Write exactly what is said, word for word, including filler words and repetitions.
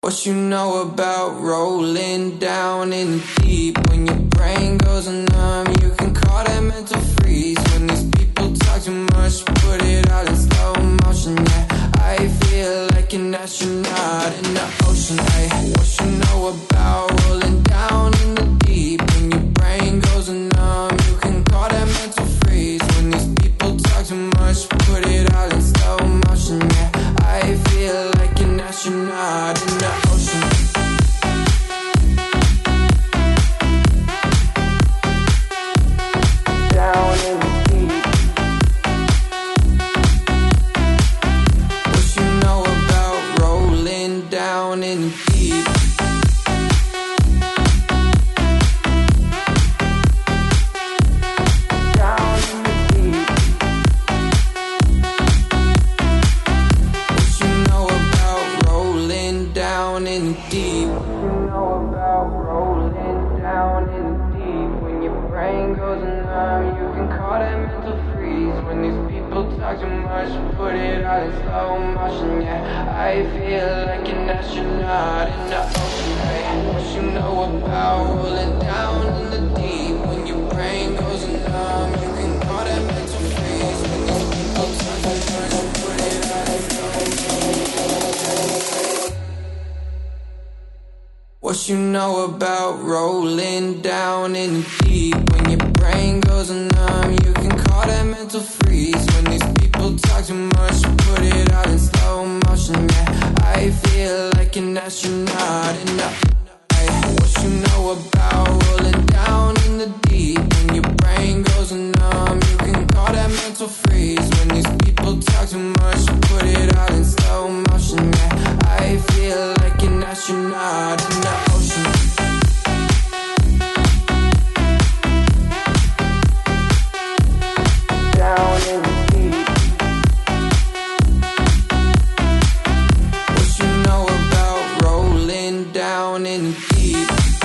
What you know about rolling down in the deep? When your brain goes numb, you can call that mental freeze. When these people talk too much, put it all in slow motion. Yeah, I feel like an astronaut in the ocean. Hey, what you know about rolling down in the deep? When your brain goes numb, you can call that mental freeze. When these people talk too much, put it all in slow motion. Yeah, I feel like an astronaut in the ocean. Down in the deep. What you know about rolling down in the deep? Down in the deep. What you know about rolling down in the deep? What you know about rolling down in the deep? When your brain goes numb, you can call that mental freeze. When these people talk too much, put it all in slow motion. Yeah, I feel like an astronaut in the ocean. Hey, what you know about rolling down in the deep? When your brain goes numb, you can call that mental freeze. When these people talk too much, put it all in slow motion. What you know about rolling down in the deep? When your brain goes numb, you can call that mental freeze. When these people talk too much, put it all in slow motion. Yeah, I feel like an astronaut in the. Ay, what you know about rolling down in the deep? When your brain goes numb, you can call that mental freeze. When these people talk too much, put it all in slow motion. Yeah, I feel like an astronaut in the ocean. Down in the deep. What you know about rolling down in the deep?